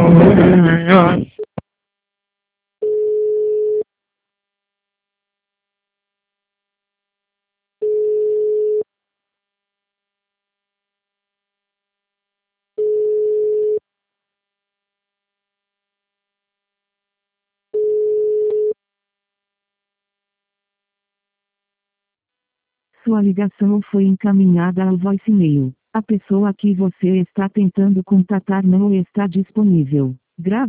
Sua ligação foi encaminhada ao voicemail. A pessoa que você está tentando contatar não está disponível. Grave